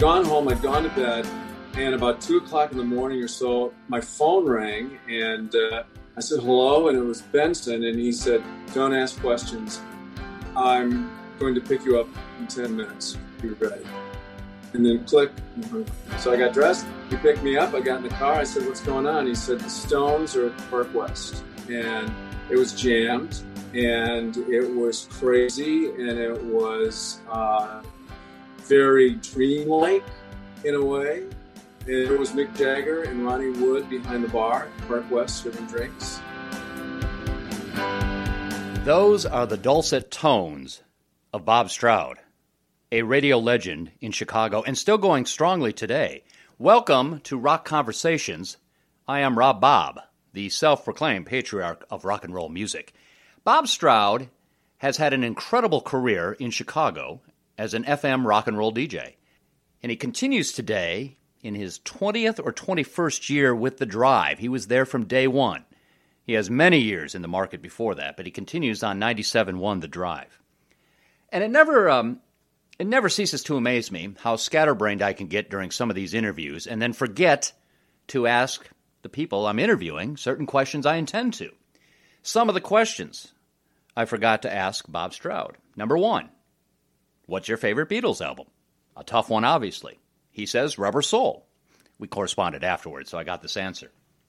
gone home, I'd gone to bed, and about 2:00 in the morning or so, my phone rang, and I said, hello, and it was Benson, and he said, don't ask questions. I'm going to pick you up in 10 minutes. You're ready. And then click. So I got dressed. He picked me up. I got in the car. I said, what's going on? He said, the Stones are at Park West. And it was jammed, and it was crazy, and it was very dreamlike in a way. And it was Mick Jagger and Ronnie Wood behind the bar, Park West, serving drinks. Those are the dulcet tones of Bob Stroud, a radio legend in Chicago and still going strongly today. Welcome to Rock Conversations. I am Rob Bob, the self-proclaimed patriarch of rock and roll music. Bob Stroud has had an incredible career in Chicago as an FM rock and roll DJ. And he continues today in his 20th or 21st year with The Drive. He was there from day one. He has many years in the market before that, but he continues on 97.1 The Drive. And it never ceases to amaze me how scatterbrained I can get during some of these interviews and then forget to ask the people I'm interviewing certain questions I intend to. Some of the questions I forgot to ask Bob Stroud. Number one, what's your favorite Beatles album? A tough one, obviously. He says Rubber Soul. We corresponded afterwards, so I got this answer.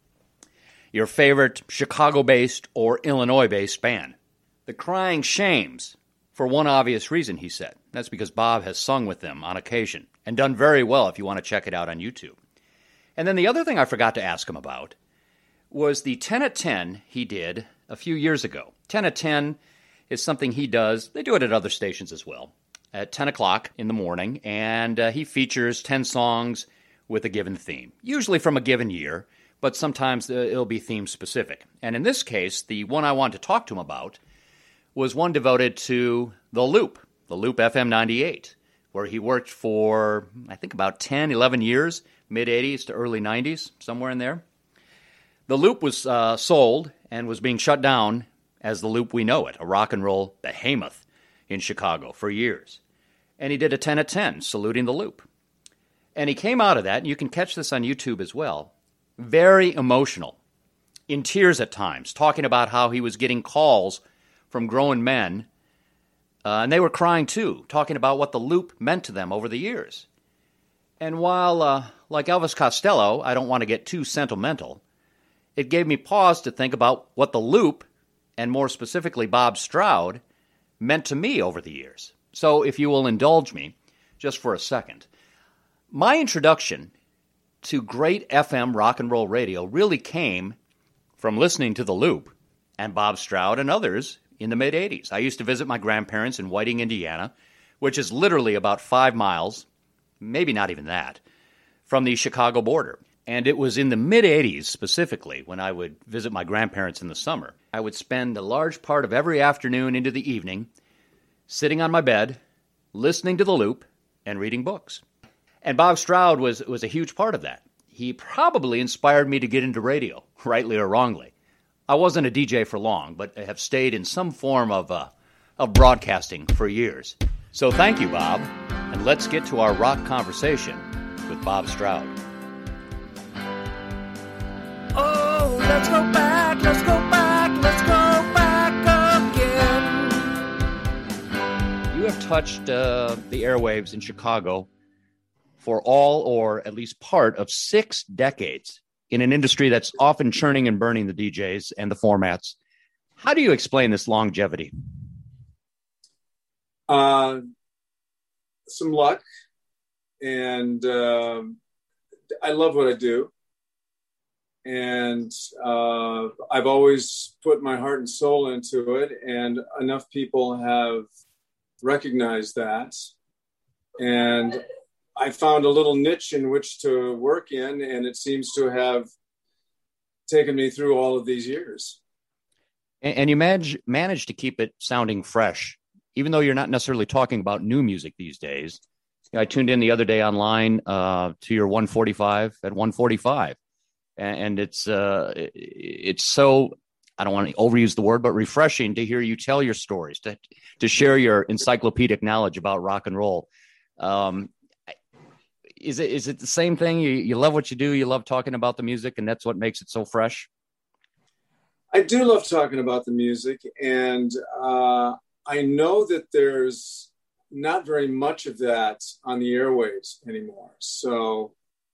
Your favorite Chicago-based or Illinois-based band? The Crying Shames, for one obvious reason, he said. That's because Bob has sung with them on occasion and done very well if you want to check it out on YouTube. And then the other thing I forgot to ask him about was the 10 at 10 he did a few years ago. 10 at 10 is something he does. They do it at other stations as well. At 10 o'clock in the morning, and he features 10 songs with a given theme, usually from a given year, but sometimes it'll be theme-specific. And in this case, the one I wanted to talk to him about was one devoted to The Loop FM 98, where he worked for, I think, about 10, 11 years, mid-'80s to early 90s, somewhere in there. The Loop was sold and was being shut down as The Loop we know it, a rock and roll behemoth in Chicago for years. And he did a 10 at 10, saluting The Loop. And he came out of that, and you can catch this on YouTube as well, very emotional, in tears at times, talking about how he was getting calls from grown men, and they were crying too, talking about what The Loop meant to them over the years. And while, like Elvis Costello, I don't want to get too sentimental, it gave me pause to think about what The Loop, and more specifically Bob Stroud, meant to me over the years. So if you will indulge me just for a second. My introduction to great FM rock and roll radio really came from listening to The Loop and Bob Stroud and others in the mid-'80s. I used to visit my grandparents in Whiting, Indiana, which is literally about 5 miles, maybe not even that, from the Chicago border. And it was in the mid-'80s specifically when I would visit my grandparents in the summer. I would spend a large part of every afternoon into the evening sitting on my bed, listening to The Loop, and reading books. And Bob Stroud was a huge part of that. He probably inspired me to get into radio, rightly or wrongly. I wasn't a DJ for long, but I have stayed in some form of broadcasting for years. So thank you, Bob, and let's get to our rock conversation with Bob Stroud. Oh, let's go back, let's go back, let's go back again. You have touched the airwaves in Chicago for all or at least part of 6 decades in an industry that's often churning and burning the DJs and the formats. How do you explain this longevity? Some luck, and I love what I do. And I've always put my heart and soul into it, and enough people have recognized that. And I found a little niche in which to work in, and it seems to have taken me through all of these years. And you managed to keep it sounding fresh, even though you're not necessarily talking about new music these days. You know, I tuned in the other day online to your 145 at 145. And it's so, I don't want to overuse the word, but refreshing to hear you tell your stories, to share your encyclopedic knowledge about rock and roll. Is it the same thing? You love what you do. You love talking about the music, and that's what makes it so fresh. I do love talking about the music, and I know that there's not very much of that on the airwaves anymore. So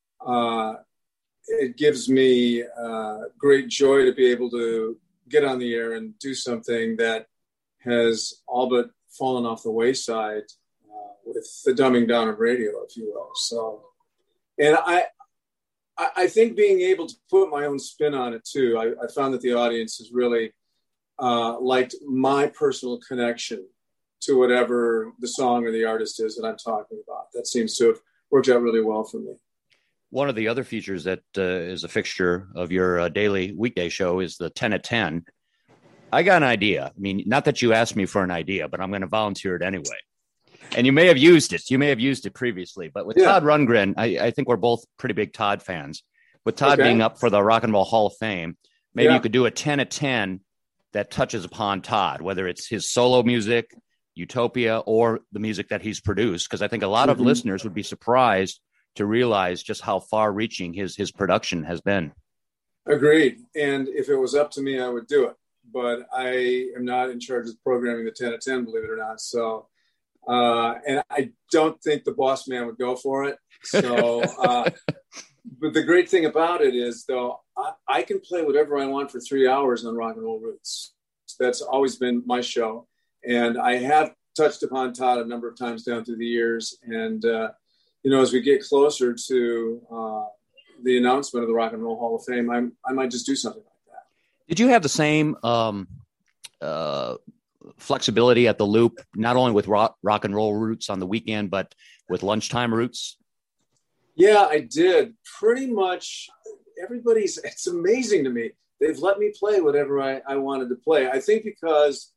it gives me great joy to be able to get on the air and do something that has all but fallen off the wayside with the dumbing down of radio, if you will. So, and I think being able to put my own spin on it too, I found that the audience has really liked my personal connection to whatever the song or the artist is that I'm talking about. That seems to have worked out really well for me. One of the other features that is a fixture of your daily weekday show is the 10 at 10. I got an idea. I mean, not that you asked me for an idea, but I'm going to volunteer it anyway. And you may have used it. You may have used it previously. But with Todd Rundgren, I think we're both pretty big Todd fans. With Todd being up for the Rock and Roll Hall of Fame, maybe you could do a 10 at 10 that touches upon Todd, whether it's his solo music, Utopia, or the music that he's produced. Because I think a lot of listeners would be surprised to realize just how far-reaching his production has been. Agreed. And if it was up to me, I would do it. But I am not in charge of programming the 10 at 10, believe it or not. So, and I don't think the boss man would go for it. So, but the great thing about it is, though, I can play whatever I want for 3 hours on Rock and Roll Roots. That's always been my show. And I have touched upon Todd a number of times down through the years. And, as we get closer to the announcement of the Rock and Roll Hall of Fame, I might just do something like that. Did you have the same flexibility at the Loop, not only with rock and roll Roots on the weekend, but with lunchtime Roots? Yeah, I did. Pretty much it's amazing to me. They've let me play whatever I wanted to play. I think because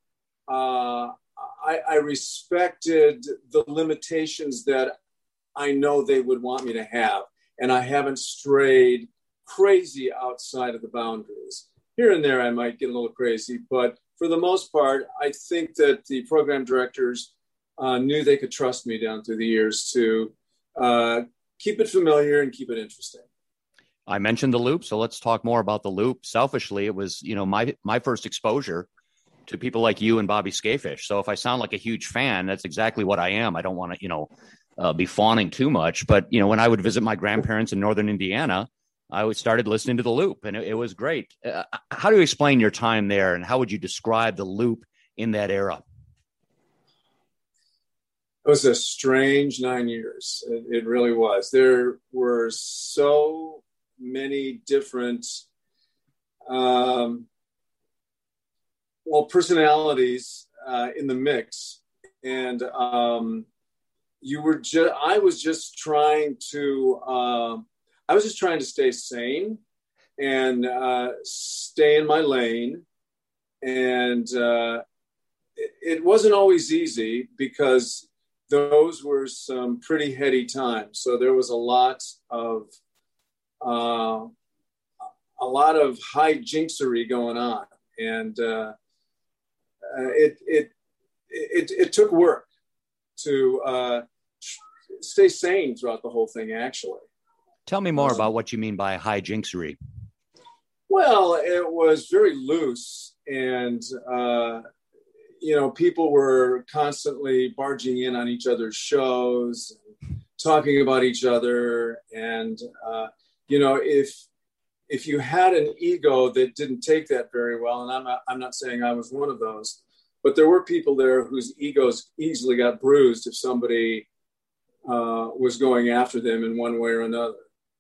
I respected the limitations that I know they would want me to have. And I haven't strayed crazy outside of the boundaries. Here and there, I might get a little crazy, but for the most part, I think that the program directors knew they could trust me down through the years to keep it familiar and keep it interesting. I mentioned the Loop, so let's talk more about the Loop. Selfishly, it was, my first exposure to people like you and Bobby Skafish. So if I sound like a huge fan, that's exactly what I am. I don't want to, be fawning too much, but when I would visit my grandparents in Northern Indiana, I started listening to the Loop, and it was great. How do you explain your time there, and how would you describe the Loop in that era? It was a strange 9 years. It really was. There were so many different, personalities in the mix, and I was just trying to stay sane and stay in my lane. And it wasn't always easy because those were some pretty heady times. So there was a lot of hijinxery going on. And it took work to stay sane throughout the whole thing, actually. Tell me more about what you mean by hijinxery. Well, it was very loose, and people were constantly barging in on each other's shows, and talking about each other, and if you had an ego that didn't take that very well, and I'm not saying I was one of those, but there were people there whose egos easily got bruised if somebody was going after them in one way or another.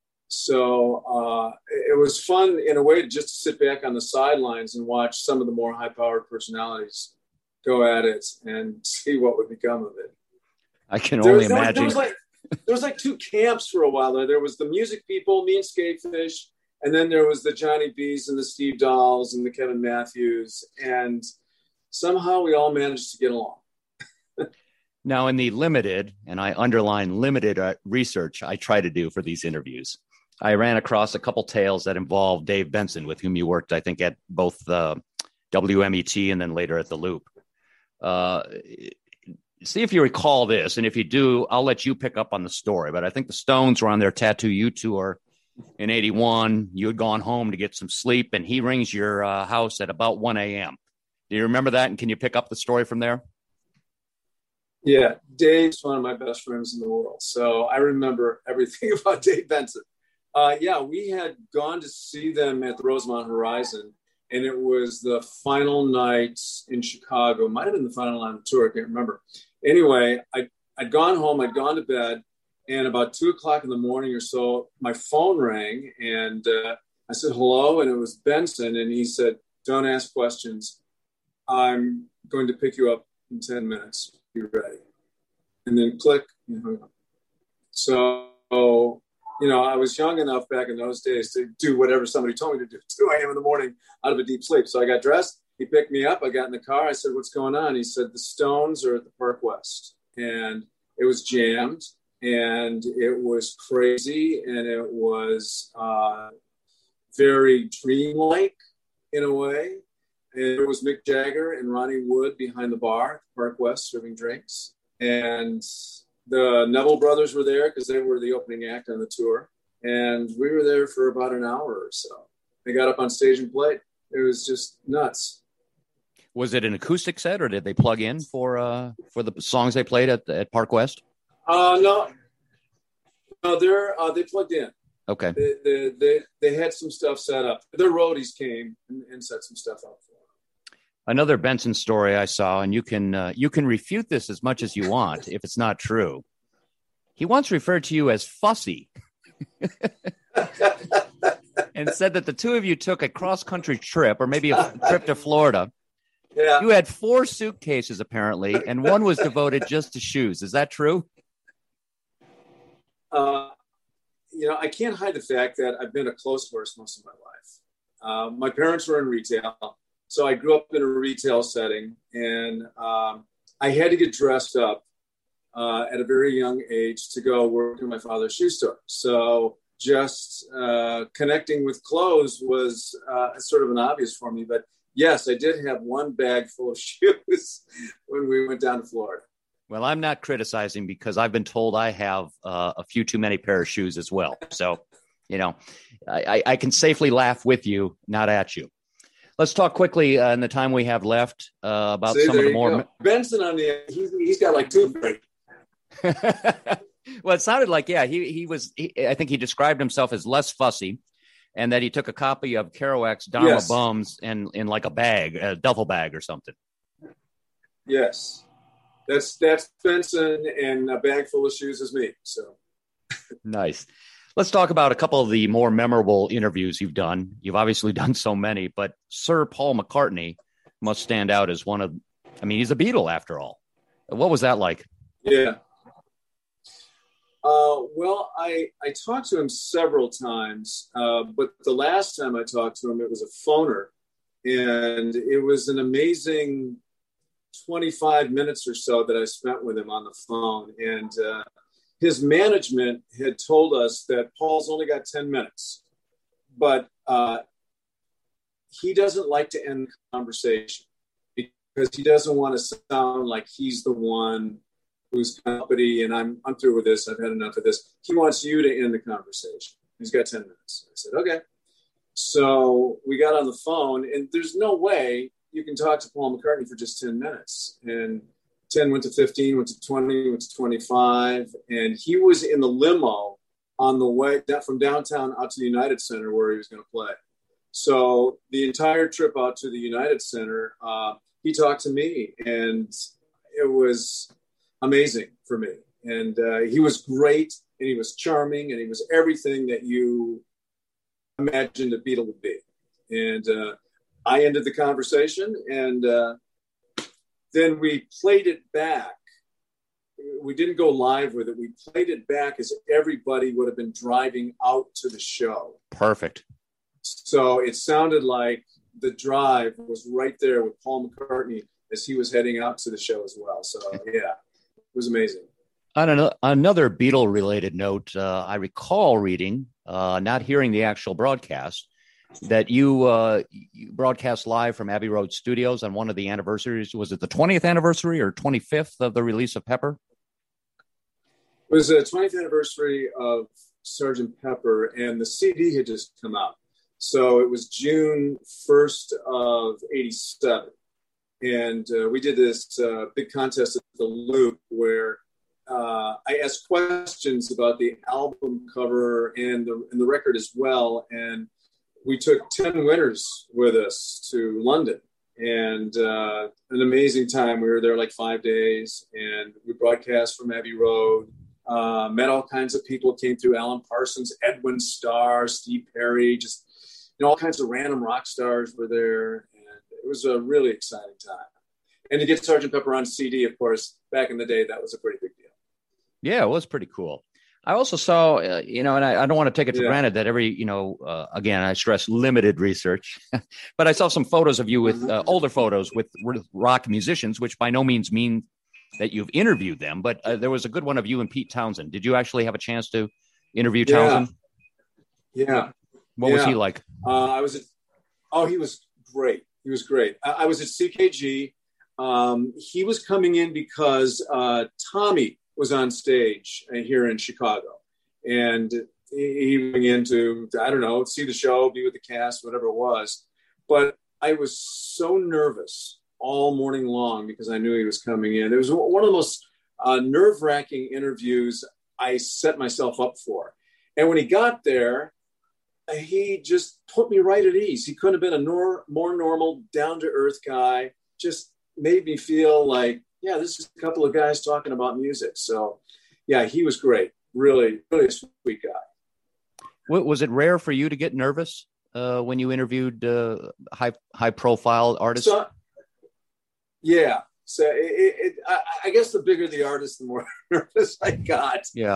So it was fun in a way just to sit back on the sidelines and watch some of the more high-powered personalities go at it and see what would become of it. I can only imagine. There was like two camps for a while there. There was the music people, me and Skatefish, and then there was the Johnny B's and the Steve Dolls and the Kevin Matthews, and somehow we all managed to get along. Now, in the limited, and I underline limited research I try to do for these interviews, I ran across a couple tales that involved Dave Benson, with whom you worked, I think, at both WMET and then later at the Loop. see if you recall this, and if you do, I'll let you pick up on the story. But I think the Stones were on their Tattoo You tour in 81. You had gone home to get some sleep, and he rings your house at about 1 a.m. Do you remember that, and can you pick up the story from there? Yeah, Dave's one of my best friends in the world, so I remember everything about Dave Benson. Yeah, we had gone to see them at the Rosemont Horizon, and it was the final night in Chicago. Might have been the final night on the tour, I can't remember. Anyway, I'd gone home, I'd gone to bed, and about 2 o'clock in the morning or so, my phone rang, and I said, hello, and it was Benson, and he said, don't ask questions. I'm going to pick you up in 10 minutes. Be ready. And then click, and hung up. So, I was young enough back in those days to do whatever somebody told me to do. 2 a.m. in the morning out of a deep sleep. So I got dressed. He picked me up. I got in the car. I said, what's going on? He said, the Stones are at the Park West. And it was jammed. And it was crazy. And it was very dreamlike in a way. And it was Mick Jagger and Ronnie Wood behind the bar at the Park West serving drinks. And the Neville brothers were there because they were the opening act on the tour. And we were there for about an hour or so. They got up on stage and played. It was just nuts. Was it an acoustic set, or did they plug in for the songs they played at Park West? No, they plugged in. Okay. They had some stuff set up. Their roadies came and set some stuff up for them. Another Benson story I saw, and you can refute this as much as you want if it's not true. He once referred to you as fussy and said that the two of you took a cross-country trip, or maybe a trip to Florida. Yeah. You had 4 suitcases, apparently, and one was devoted just to shoes. Is that true? I can't hide the fact that I've been a clothes horse most of my life. My parents were in retail, so I grew up in a retail setting, and I had to get dressed up at a very young age to go work in my father's shoe store. So just connecting with clothes was sort of an obvious for me. But yes, I did have one bag full of shoes when we went down to Florida. Well, I'm not criticizing because I've been told I have a few too many pair of shoes as well. So, I can safely laugh with you, not at you. Let's talk quickly in the time we have left about some of the more. Benson he's got like 2 pairs. Well, it sounded like, he was. I think he described himself as less fussy, and that he took a copy of Kerouac's Dharma Bums in like a duffel bag or something. Yes. That's Benson, and a bag full of shoes is me. So nice. Let's talk about a couple of the more memorable interviews you've done. You've obviously done so many, but Sir Paul McCartney must stand out as one of. I mean, he's a Beatle after all. What was that like? Yeah. Well, I talked to him several times, but the last time I talked to him, it was a phoner, and it was an amazing 25 minutes or so that I spent with him on the phone. And his management had told us that Paul's only got 10 minutes, but he doesn't like to end the conversation because he doesn't want to sound like he's the one who's uppity and I'm through with this. I've had enough of this. He wants you to end the conversation. He's got 10 minutes. I said, okay. So we got on the phone, and there's no way you can talk to Paul McCartney for just 10 minutes. And 10 went to 15, went to 20, went to 25. And he was in the limo on the way from downtown out to the United Center where he was going to play. So the entire trip out to the United Center, he talked to me, and it was amazing for me. And he was great, and he was charming, and he was everything that you imagined a Beatle would be. And I ended the conversation, and then we played it back. We didn't go live with it. We played it back as everybody would have been driving out to the show. Perfect. So it sounded like the drive was right there with Paul McCartney as he was heading out to the show as well. So, yeah, it was amazing. On another Beatle-related note, I recall reading, not hearing the actual broadcast, that you broadcast live from Abbey Road Studios on one of the anniversaries. Was it the 20th anniversary or 25th of the release of Pepper? It was the 20th anniversary of Sgt. Pepper, and the CD had just come out. So it was June 1st of 87. And we did this big contest at the Loop where I asked questions about the album cover and the record as well. And we took 10 winners with us to London, and an amazing time. We were there like 5 days, and we broadcast from Abbey Road, met all kinds of people, came through Alan Parsons, Edwin Starr, Steve Perry, just all kinds of random rock stars were there. And it was a really exciting time. And to get Sgt. Pepper on CD, of course, back in the day, that was a pretty big deal. Yeah, it was pretty cool. I also saw, and I don't want to take it for granted that again, I stress limited research, but I saw some photos of you with older photos with rock musicians, which by no means mean that you've interviewed them, but there was a good one of you and Pete Townsend. Did you actually have a chance to interview Townsend? Yeah. What was he like? He was great. He was great. I was at CKG. He was coming in because Tommy was on stage here in Chicago, and he went in to, I don't know, see the show, be with the cast, whatever it was. But I was so nervous all morning long because I knew he was coming in. It was one of the most nerve-wracking interviews I set myself up for. And when he got there, he just put me right at ease. He couldn't have been a more normal, down-to-earth guy, just made me feel like, yeah, this is a couple of guys talking about music. So, yeah, he was great. Really, really a sweet guy. Was it rare for you to get nervous when you interviewed high-profile artists? Yeah. So I guess the bigger the artist, the more nervous I got. Yeah.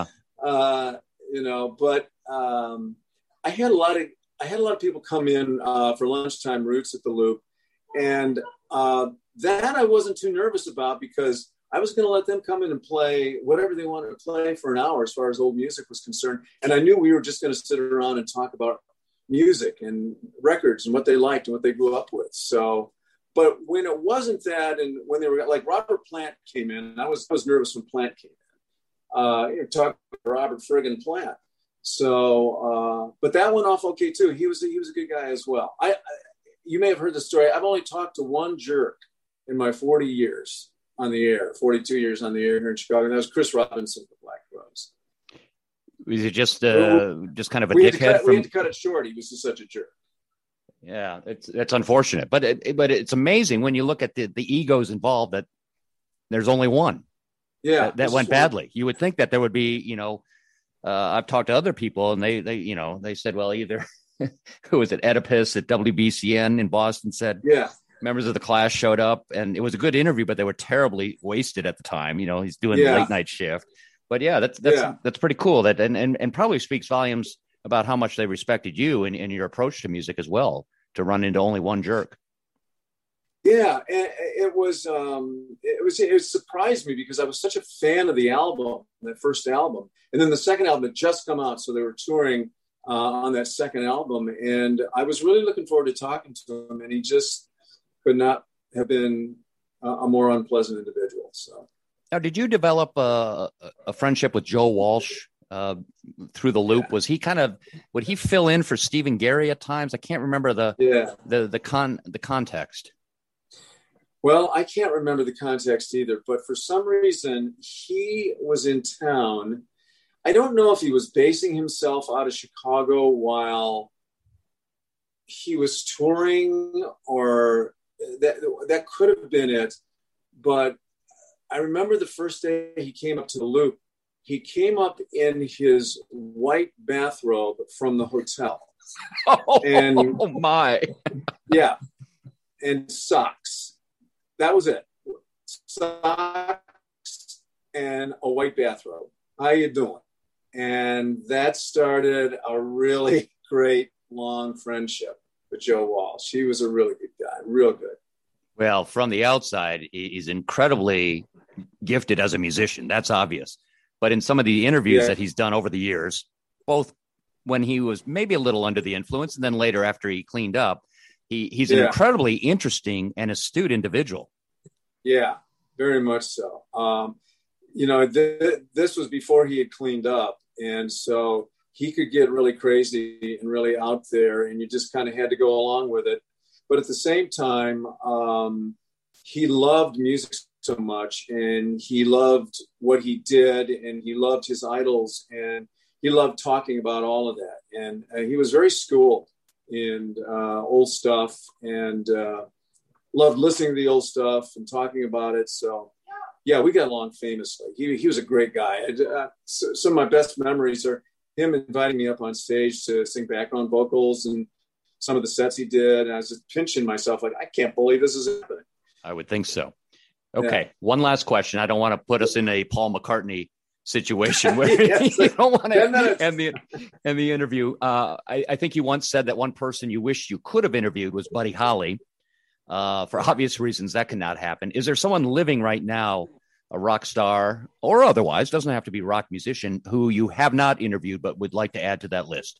But I had a lot of people come in for lunchtime roots at the Loop, and that I wasn't too nervous about because I was going to let them come in and play whatever they wanted to play for an hour as far as old music was concerned. And I knew we were just going to sit around and talk about music and records and what they liked and what they grew up with. So, but when it wasn't that, and when they were like Robert Plant came in, and I was nervous when Plant came in. Talking about Robert friggin' Plant. So, but that went off okay too. He was a good guy as well. You may have heard the story. I've only talked to one jerk in my 40 years on the air, 42 years on the air here in Chicago. And that was Chris Robinson of the Black Crowes. Was it just kind of a dickhead? We had to cut it short. He was just such a jerk. Yeah, it's unfortunate, but it's amazing when you look at the egos involved that there's only one. Yeah, that went badly. You would think that there would be, I've talked to other people and they said, well, either who was it? Oedipus at WBCN in Boston said, yeah, members of the Clash showed up, and it was a good interview, but they were terribly wasted at the time. He's doing the late night shift. But yeah, that's pretty cool. That and probably speaks volumes about how much they respected you and your approach to music as well, to run into only one jerk. Yeah, and it surprised me because I was such a fan of the album, that first album, and then the second album had just come out, so they were touring on that second album, and I was really looking forward to talking to him, and he just could not have been a more unpleasant individual. So, now, did you develop a friendship with Joe Walsh through the Loop? Was he would he fill in for Stephen Gary at times? I can't remember the context. Well, I can't remember the context either, but for some reason he was in town. I don't know if he was basing himself out of Chicago while he was touring, or that could have been it. But I remember the first day he came up to the Loop, he came up in his white bathrobe from the hotel. Oh my. Yeah. And socks. That was it. Socks and a white bathrobe. How you doing? And that started a really great long friendship with Joe Walsh. He was a really good guy, real good. Well, from the outside, he's incredibly gifted as a musician. That's obvious. But in some of the interviews that he's done over the years, both when he was maybe a little under the influence, and then later after he cleaned up. He's an incredibly interesting and astute individual. Yeah, very much so. This was before he had cleaned up, and so he could get really crazy and really out there, and you just kind of had to go along with it. But at the same time, he loved music so much, and he loved what he did, and he loved his idols, and he loved talking about all of that. And he was very schooled in old stuff, and loved listening to the old stuff and talking about it. So, yeah, we got along famously. He was a great guy. Some of my best memories are him inviting me up on stage to sing background vocals and some of the sets he did. And I was just pinching myself like, I can't believe this is happening. I would think so. Okay, One last question. I don't want to put us in a Paul McCartney situation where you don't want to end the interview. I think you once said that one person you wish you could have interviewed was Buddy Holly. For obvious reasons, that cannot happen. Is there someone living right now, a rock star or otherwise, doesn't have to be a rock musician, who you have not interviewed but would like to add to that list?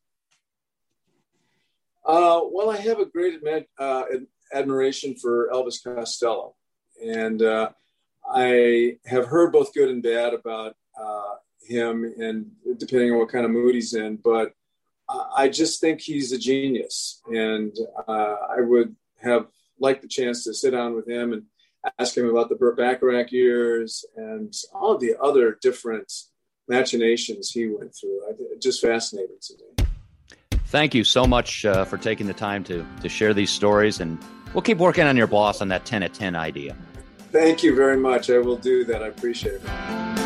Well, I have a great admiration for Elvis Costello. And I have heard both good and bad about him, and depending on what kind of mood he's in. But I just think he's a genius. And I would have liked the chance to sit down with him and ask him about the Burt Bacharach years and all of the other different machinations he went through. It just fascinated to me. Thank you so much for taking the time to share these stories, and we'll keep working on your boss on that 10 at 10 idea. Thank you very much. I will do that. I appreciate it.